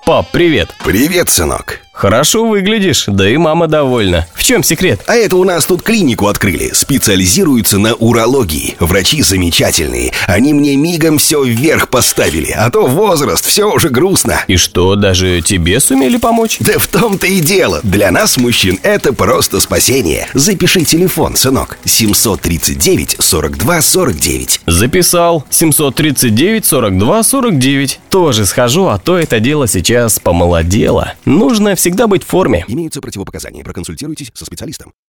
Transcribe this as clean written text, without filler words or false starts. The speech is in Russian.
Пап, привет. Привет, сынок. Хорошо выглядишь, да и мама довольна. В чем секрет? А это у нас тут клинику открыли. Специализируются на урологии. Врачи замечательные. Они мне мигом все вверх поставили. А то возраст, все уже грустно. И что, даже тебе сумели помочь? Да в том-то и дело. Для нас, мужчин, это просто спасение. Запиши телефон, сынок. 739-42-49. Записал. 739-42-49. Тоже схожу, а то это дело сейчас помолодело. Нужно всегда быть в форме. Имеются противопоказания. Проконсультируйтесь со специалистом.